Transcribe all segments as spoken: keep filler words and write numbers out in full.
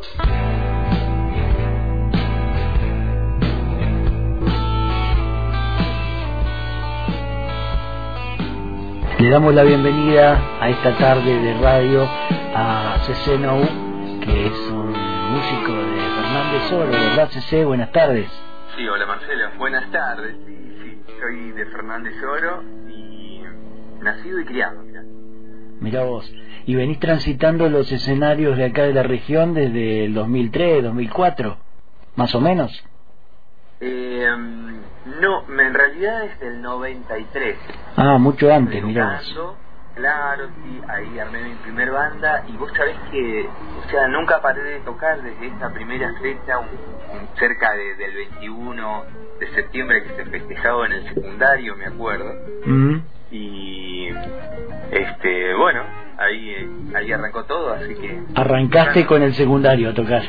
Le damos la bienvenida a esta tarde de radio a C C N O U, que es un músico de Fernández Oro, ¿verdad, C C? Buenas tardes. Sí, hola Marcelo, buenas tardes. Sí, sí, soy de Fernández Oro y nacido y criado, mirá. Mirá vos. ¿Y venís transitando los escenarios de acá de la región desde el dos mil tres, dos mil cuatro, más o menos? Eh, no, en realidad es del noventa y tres. Ah, mucho antes, mirá vos. Claro, sí, ahí armé mi primer banda y vos sabés que, o sea, nunca paré de tocar desde esa primera fecha, un, un cerca de, del veintiuno de septiembre que se festejaba en el secundario, me acuerdo. Mm. Y, este, bueno, ahí, ahí arrancó todo, así que... Arrancaste claro. Con el secundario a tocar.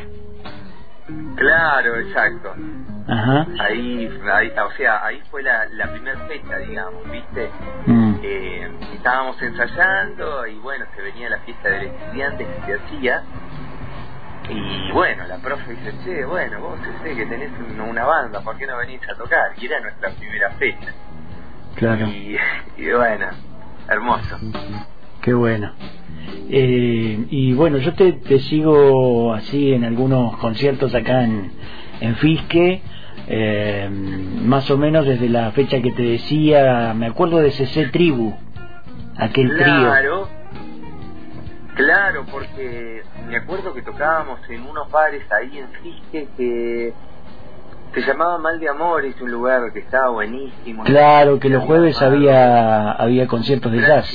Claro, exacto. Ajá. Ahí, ahí, o sea, ahí fue la, la primera fecha, digamos, ¿viste? Mm. Eh, estábamos ensayando y bueno, se venía la fiesta del estudiante que se hacía. Y bueno, la profe dice, che, bueno, vos sé que tenés una, una banda, ¿por qué no venís a tocar? Y era nuestra primera fecha. Claro. Y, y bueno, hermoso. Qué bueno. Eh, y bueno, yo te, te sigo así en algunos conciertos acá en, en Fisque, eh, más o menos desde la fecha que te decía, me acuerdo de C C Tribu, aquel trío. Claro, claro, porque me acuerdo que tocábamos en unos bares ahí en Fisque que se llamaba Mal de Amores, un lugar que estaba buenísimo. Claro, que los jueves había había conciertos de jazz.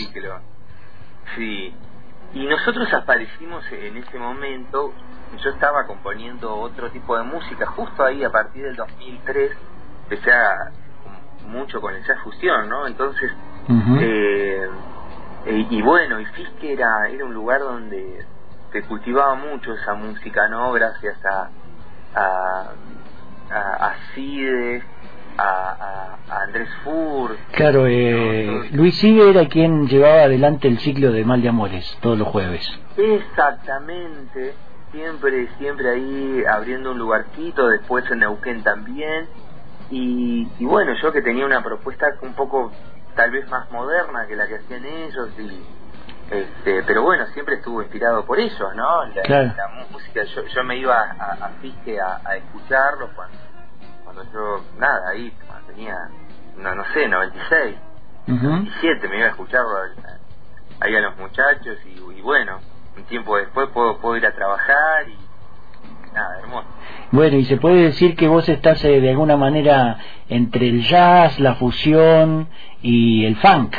Sí, y nosotros aparecimos en ese momento. Yo estaba componiendo otro tipo de música, justo ahí a partir del dos mil tres empecé a, mucho con el jazz fusión, ¿no? Entonces, uh-huh. eh, eh, y bueno, y Fisque era, era un lugar donde se cultivaba mucho esa música, ¿no? Gracias a a, a, a Cide, a, a, a Andrés Fur. Claro, eh, ¿no? Luis Cide era quien llevaba adelante el ciclo de Mal de Amores todos los jueves. Exactamente. Siempre, siempre ahí abriendo un lugarcito, después en Neuquén también, y, y bueno, yo que tenía una propuesta un poco tal vez más moderna que la que hacían ellos, y este pero bueno, siempre estuvo inspirado por ellos, ¿no? La, claro. la música, yo, yo me iba a, a Fisque a, a escucharlos cuando, cuando yo, nada, ahí cuando tenía, no, no sé, noventa y seis, uh-huh. noventa y siete, me iba a escucharlo ahí a los muchachos, y, y bueno, un tiempo después puedo, puedo ir a trabajar y nada, hermoso. Bueno, y se puede decir que vos estás eh, de alguna manera entre el jazz, la fusión y el funk.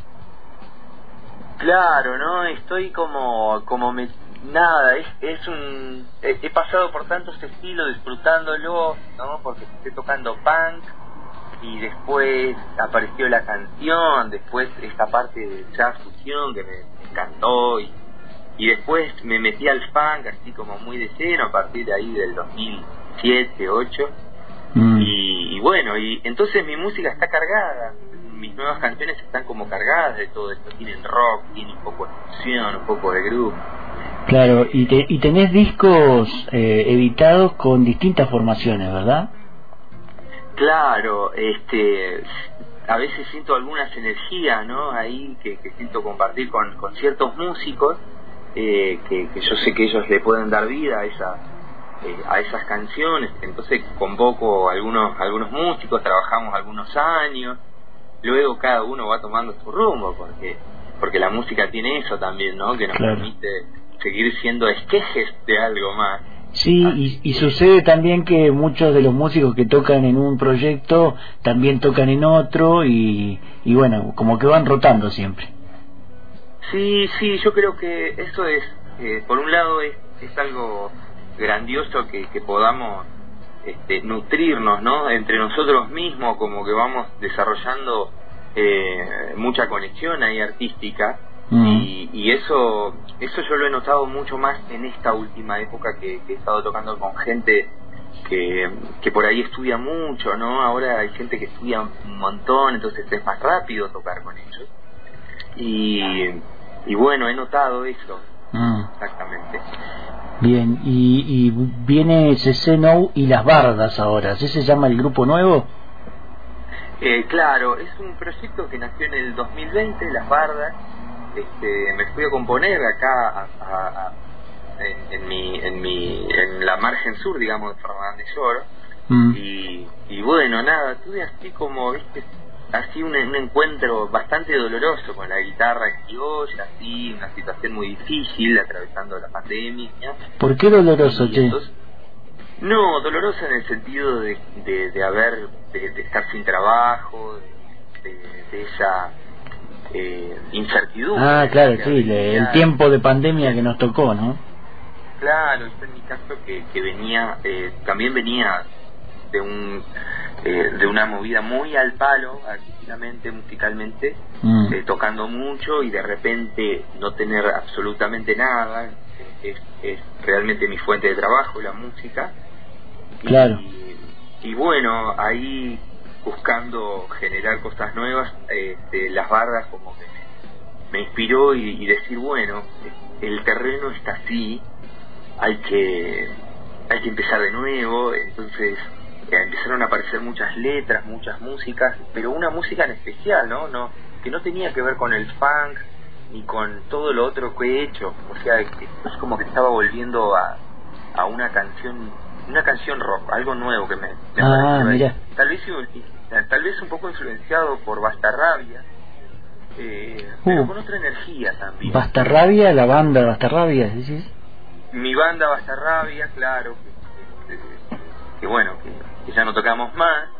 Claro, ¿no? Estoy como, como me, nada, es, es un, he, he pasado por tantos estilos disfrutándolo, ¿no? Porque estoy tocando punk y después apareció la canción, después esta parte de jazz fusión que me, me encantó y Y después me metí al funk así como muy de cero a partir de ahí del dos mil siete, dos mil ocho. Mm. Y, y bueno, y entonces mi música está cargada. Mis nuevas canciones están como cargadas de todo esto. Tienen rock, tienen un poco de fusión, un poco de groove. Claro, y, te, y tenés discos eh, editados con distintas formaciones, ¿verdad? Claro, este... a veces siento algunas energías, ¿no? Ahí que, que siento compartir con, con ciertos músicos. Eh, que, que yo sé que ellos le pueden dar vida a esa eh, a esas canciones, entonces convoco a algunos algunos músicos, trabajamos algunos años, luego cada uno va tomando su rumbo, porque porque la música tiene eso también, ¿no? Que nos claro. permite seguir siendo esquejes de algo más. Sí, y, y sucede también que muchos de los músicos que tocan en un proyecto también tocan en otro y, y bueno, como que van rotando siempre. Sí, sí, yo creo que eso es, eh, por un lado es, es algo grandioso que, que podamos este, nutrirnos, ¿no? Entre nosotros mismos, como que vamos desarrollando eh, mucha conexión ahí artística, mm. y, y eso eso yo lo he notado mucho más en esta última época que, que he estado tocando con gente que, que por ahí estudia mucho, ¿no? Ahora hay gente que estudia un montón, entonces es más rápido tocar con ellos. Y... Y bueno, he notado eso, mm. exactamente. Bien, y, y viene C C N O y Las Bardas ahora, ¿así se llama el grupo nuevo? Eh, claro, es un proyecto que nació en el dos mil veinte, Las Bardas. Este, me fui a componer acá a, a, a, en, en mi en mi en la margen sur, digamos, de Fernández Lloro. Mm. y, y bueno, nada, tuve así como, viste, así un, un encuentro bastante doloroso con la guitarra criolla, así, una situación muy difícil, atravesando la pandemia. ¿Por qué doloroso, che? No, doloroso en el sentido de, de, de haber, de, de estar sin trabajo, de, de esa eh, incertidumbre. Ah, claro, sí, le, el tiempo de pandemia que nos tocó, ¿no? Claro, yo en mi caso que, que venía, eh, también venía de un eh, de una movida muy al palo, artísticamente, musicalmente, mm. eh, tocando mucho, y de repente no tener absolutamente nada. Es, es realmente mi fuente de trabajo, la música. Claro. Y, y bueno, ahí buscando generar cosas nuevas, este, Las Bardas como que me, me inspiró, y, y decir, bueno, el terreno está así, hay que hay que empezar de nuevo. Entonces eh, empezaron a aparecer muchas letras, muchas músicas, pero una música en especial, ¿no? no que no tenía que ver con el funk ni con todo lo otro que he hecho. O sea, es como que estaba volviendo a, a una canción una canción rock, algo nuevo que me, me ah, mira. Tal vez tal vez un poco influenciado por Bastarrabia, eh, uh, pero con otra energía también. Bastarrabia, la banda Bastarrabia, ¿sí? Mi banda Bastarrabia, claro, que, que, que bueno, que, que ya no tocamos más,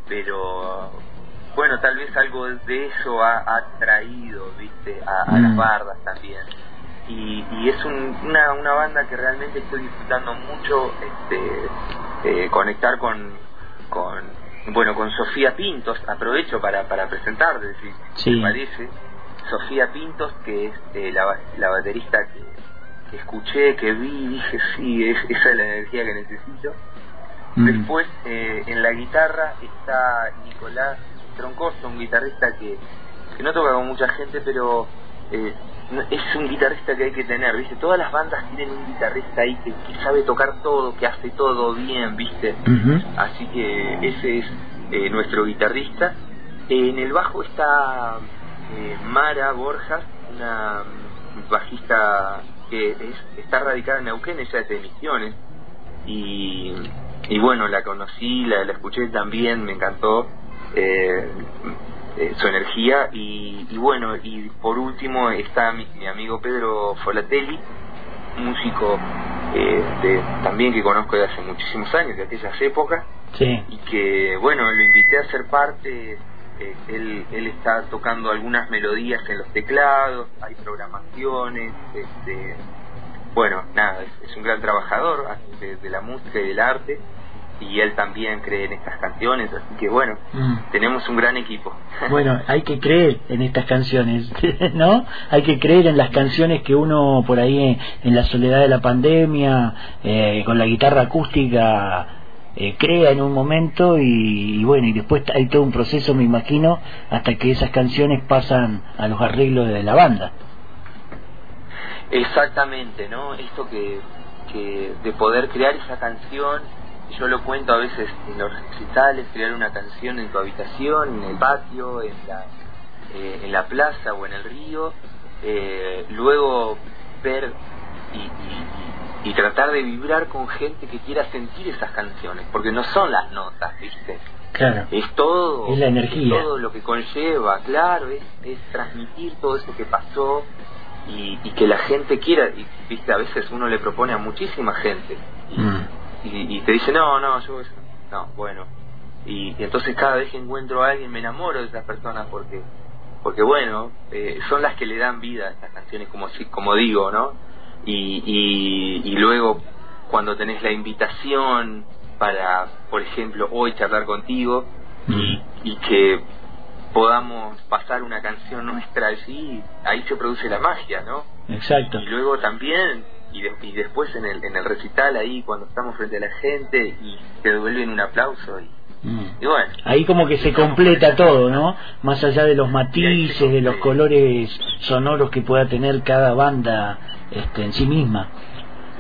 pero bueno, tal vez algo de eso ha, ha traído, viste, a, a mm. Las Bardas también. Y, y es un, una, una banda que realmente estoy disfrutando mucho, este, eh, conectar con, con, bueno, con Sofía Pintos. Aprovecho para, para presentarles, si sí. te parece. Sofía Pintos, que es eh, la, la baterista que, que escuché, que vi, dije, sí, es, esa es la energía que necesito. Mm. Después, eh, en la guitarra está Nicolás Troncoso, un guitarrista que, que no toca con mucha gente, pero eh, es un guitarrista que hay que tener, ¿viste? Todas las bandas tienen un guitarrista ahí que, que sabe tocar todo, que hace todo bien, ¿viste? Uh-huh. Así que ese es eh, nuestro guitarrista. Eh, en el bajo está eh, Mara Borjas, una bajista que es, está radicada en Neuquén, ella es de Misiones. Y, y bueno, la conocí, la, la escuché también, me encantó eh, eh, su energía. Y, y bueno, y por último está mi, mi amigo Pedro Folatelli, músico eh, de, también que conozco de hace muchísimos años, de aquellas épocas. Sí. Y que bueno, lo invité a ser parte. eh, él, él está tocando algunas melodías en los teclados, hay programaciones, este bueno, nada, es, es un gran trabajador de, de la música y del arte, y él también cree en estas canciones, así que bueno, mm. tenemos un gran equipo. Bueno, hay que creer en estas canciones, ¿no? Hay que creer en las canciones que uno por ahí en, en la soledad de la pandemia, eh, con la guitarra acústica, eh, crea en un momento, y, y bueno, y después hay todo un proceso, me imagino, hasta que esas canciones pasan a los arreglos de la banda. Exactamente, ¿no? Esto que, que de poder crear esa canción, yo lo cuento a veces en los recitales, crear una canción en tu habitación, en el patio, en la, eh, en la plaza o en el río, eh, luego ver y, y, y tratar de vibrar con gente que quiera sentir esas canciones, porque no son las notas, ¿viste? Claro. Es todo, es la energía, es todo lo que conlleva, claro, es, es transmitir todo eso que pasó. Y, y que la gente quiera, y viste, a veces uno le propone a muchísima gente y, mm. y, y te dice no, no, yo no, bueno, y, y entonces cada vez que encuentro a alguien me enamoro de esas personas, porque porque bueno, eh, son las que le dan vida a estas canciones, como como digo, ¿no? Y, y, y luego cuando tenés la invitación para, por ejemplo, hoy charlar contigo, mm. y, y que podamos pasar una canción nuestra allí, ahí se produce la magia, ¿no? Exacto. Y luego también, y, de, y después en el, en el recital ahí, cuando estamos frente a la gente y te devuelven un aplauso, y, mm. y bueno. Ahí como que se completa todo, ¿no? Más allá de los matices, de los colores sonoros que pueda tener cada banda este, en sí misma.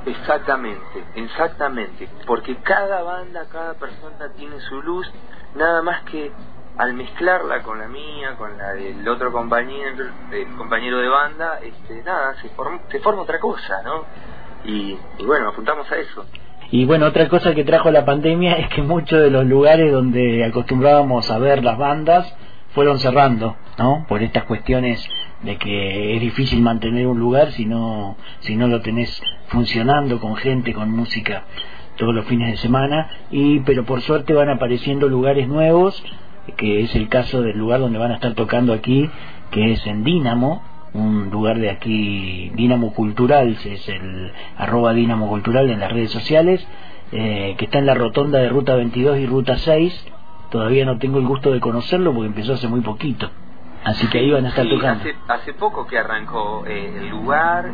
Exactamente, exactamente, porque cada banda, cada persona tiene su luz, nada más que al mezclarla con la mía, con la del otro compañero, el compañero de banda, este, nada, se forma, se forma otra cosa, ¿no? Y, y bueno, apuntamos a eso. Y bueno, otra cosa que trajo la pandemia es que muchos de los lugares donde acostumbrábamos a ver las bandas fueron cerrando, ¿no? Por estas cuestiones de que es difícil mantener un lugar si no si no lo tenés funcionando con gente, con música todos los fines de semana. Y pero por suerte van apareciendo lugares nuevos, que es el caso del lugar donde van a estar tocando aquí, que es en Dínamo, un lugar de aquí, Dínamo Cultural, es el arroba Dínamo Cultural en las redes sociales, eh, que está en la rotonda de Ruta veintidós y Ruta seis. Todavía no tengo el gusto de conocerlo porque empezó hace muy poquito, así que ahí van a estar sí, tocando. Hace, hace poco que arrancó eh, el lugar.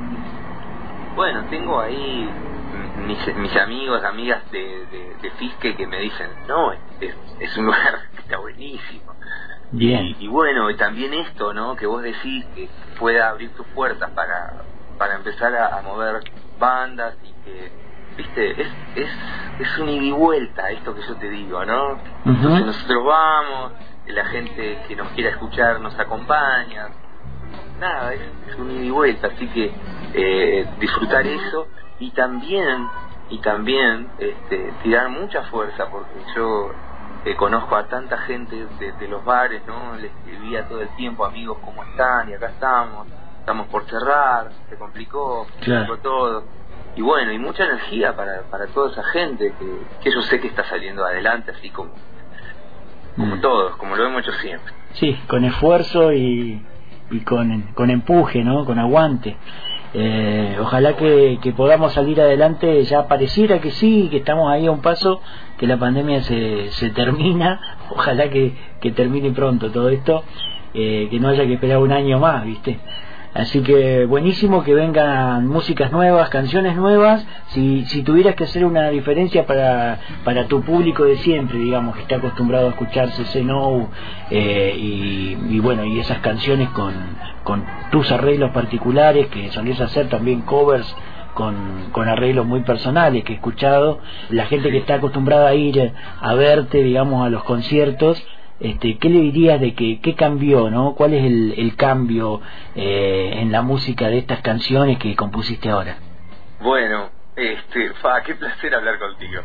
Bueno, tengo ahí mis, mis amigos, amigas de, de, de Fisque que me dicen, no, es, es un lugar que está buenísimo. Bien. Y, y bueno, y también esto, ¿no? Que vos decís que pueda abrir tus puertas para, para empezar a, a mover bandas y que, viste, es, es, es un ida y vuelta esto que yo te digo, ¿no? Uh-huh. Entonces nosotros vamos, la gente que nos quiera escuchar nos acompaña, nada, es, es un ida y vuelta, así que eh, disfrutar eso y también, y también este, tirar mucha fuerza, porque yo eh, conozco a tanta gente de, de los bares, ¿no? Les escribía todo el tiempo, amigos, ¿cómo están? Y acá estamos, estamos por cerrar, se complicó, se claro. complicó todo. Y bueno, y mucha energía para, para toda esa gente que, que yo sé que está saliendo adelante, así como, como mm. todos, como lo hemos hecho siempre. Sí, con esfuerzo y, y con, con empuje, ¿no? Con aguante. Eh, ojalá que, que podamos salir adelante. Ya pareciera que sí, que estamos ahí a un paso, que la pandemia se, se termina. Ojalá que, que termine pronto todo esto, eh, que no haya que esperar un año más, ¿viste? Así que buenísimo que vengan músicas nuevas, canciones nuevas. Si si tuvieras que hacer una diferencia para para tu público de siempre, digamos, que está acostumbrado a escuchar C C N O W, eh, y, y bueno, y esas canciones con, con tus arreglos particulares, que solés hacer también covers con, con arreglos muy personales que he escuchado, la gente que está acostumbrada a ir a verte, digamos, a los conciertos, Este, ¿qué le dirías de que qué cambió, no? ¿Cuál es el, el cambio eh, en la música de estas canciones que compusiste ahora? Bueno, este, fa, qué placer hablar contigo.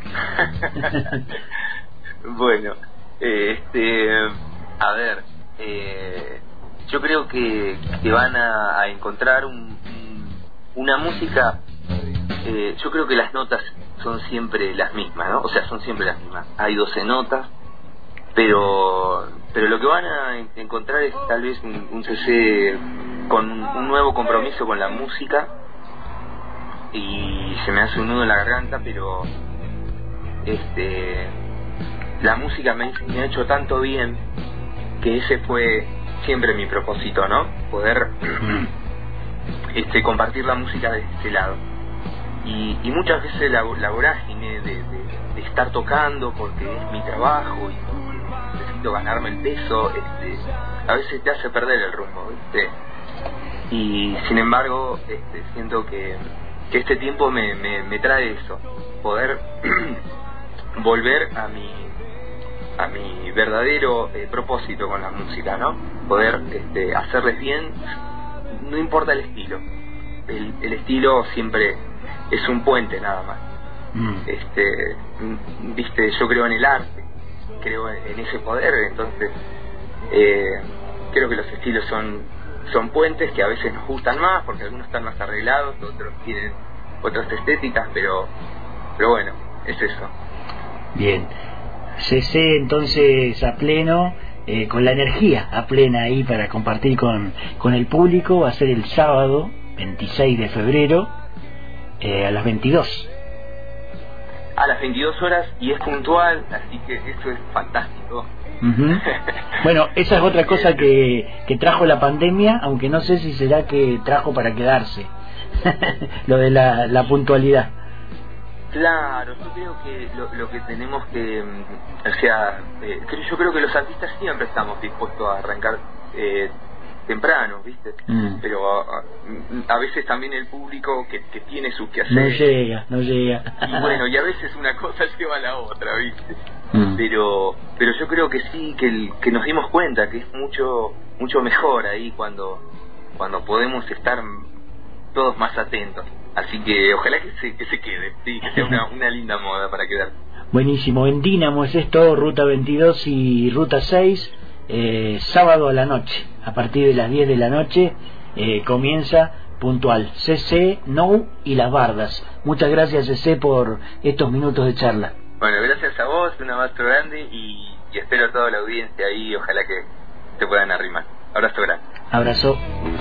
Bueno, este, a ver, eh, yo creo que, que van a, a encontrar un, un, una música. Eh, yo creo que las notas son siempre las mismas, ¿no? O sea, son siempre las mismas. Hay doce notas. Pero pero lo que van a encontrar es tal vez un, un C C con un, un nuevo compromiso con la música, y se me hace un nudo en la garganta, pero este la música me, me ha hecho tanto bien que ese fue siempre mi propósito, ¿no? Poder este compartir la música de este lado. Y, y muchas veces la, la vorágine de, de, de estar tocando porque es mi trabajo y necesito ganarme el peso, este, a veces te hace perder el rumbo, ¿viste? Y sin embargo, este, siento que, que este tiempo me, me, me trae eso, poder volver a mi a mi verdadero eh, propósito con la música, ¿no? Poder este, hacerles bien, no importa el estilo, el, el estilo siempre es un puente nada más. Mm. Este, viste, yo creo en el arte, creo en ese poder, entonces eh, creo que los estilos son son puentes que a veces nos gustan más porque algunos están más arreglados, otros tienen otras estéticas, pero pero bueno, es eso. Bien, C C entonces a pleno, eh, con la energía a plena ahí para compartir con, con el público. Va a ser el sábado veintiséis de febrero, eh, a las veintidós. A las veintidós horas, y es puntual, así que eso es fantástico. Uh-huh. Bueno, esa es otra cosa que, que trajo la pandemia, aunque no sé si será que trajo para quedarse. Lo de la, la puntualidad. Claro, yo creo que lo, lo que tenemos que, o sea, eh, yo creo que los artistas siempre estamos dispuestos a arrancar eh, temprano, ¿viste? Mm. Pero a, a veces también el público que, que tiene sus que hacer. No llega, no llega. Y bueno, y a veces una cosa lleva a la otra, ¿viste? Mm. Pero pero yo creo que sí, que, el, que nos dimos cuenta que es mucho mucho mejor ahí cuando cuando podemos estar todos más atentos. Así que ojalá que se, que se quede, sí, que sea una, una linda moda para quedar. Buenísimo. En Dínamo es esto, Ruta veintidós y Ruta seis, eh, sábado a la noche, a partir de las diez de la noche, eh, comienza puntual. C C, No y Las Bardas. Muchas gracias, C C, por estos minutos de charla. Bueno, gracias a vos, un abrazo grande y, y espero a toda la audiencia ahí, ojalá que se puedan arrimar. Abrazo grande. Abrazo.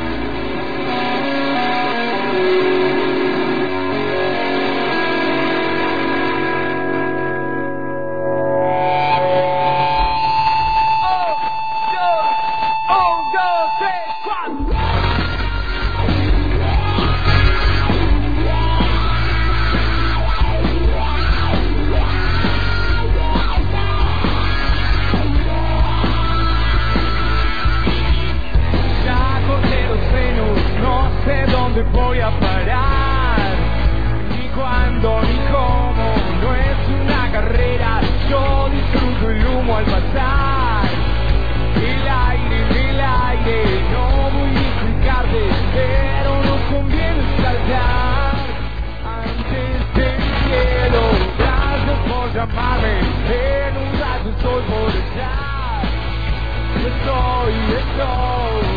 Voy a parar, ni cuándo ni cómo, no es una carrera, yo disfruto el humo al pasar, el aire, el aire, no voy a explicarte, pero nos conviene saltar, antes del cielo, gracias por llamarme, en un rato estoy por estar, estoy, estoy.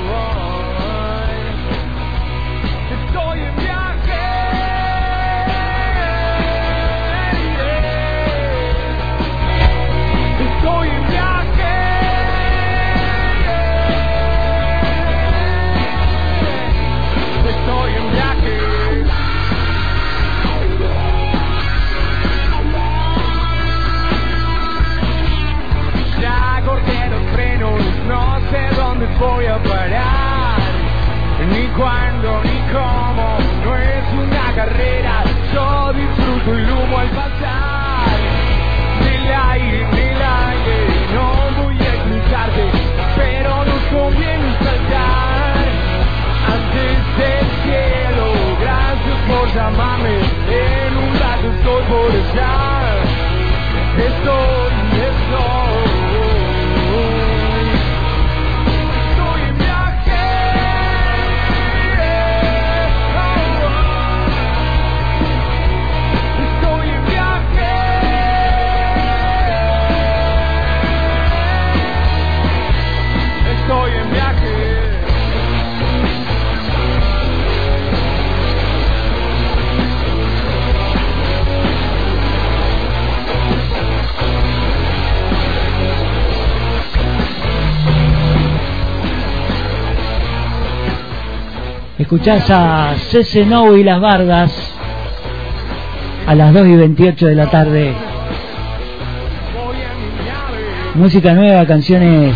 Estoy en viaje, estoy en viaje, estoy en viaje. Ya corté los frenos, no sé dónde voy a parar, ni cuándo ni cómo, no es una carrera, yo disfruto el humo al pasar, del aire, del aire, no voy a explicarte, pero nos conviene saltar, antes del cielo, gracias por llamarme, en un rato estoy por estar, estoy, estoy. Estoy en viaje. Escuchás a C C No y Las Bardas a las dos y veintiocho de la tarde. Música nueva, canciones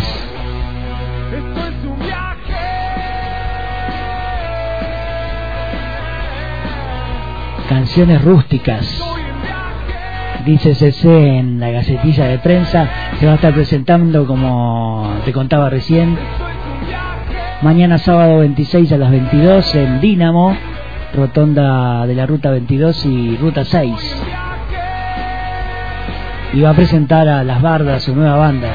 canciones rústicas. Dice C C en la gacetilla de prensa, se va a estar presentando, como te contaba recién, mañana sábado veintiséis a las veintidós en Dínamo, rotonda de la Ruta veintidós y Ruta seis. Y va a presentar a Las Bardas, su nueva banda.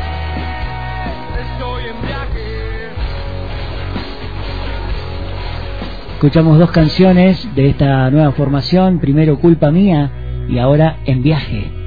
Escuchamos dos canciones de esta nueva formación, primero Culpa Mía y ahora En Viaje.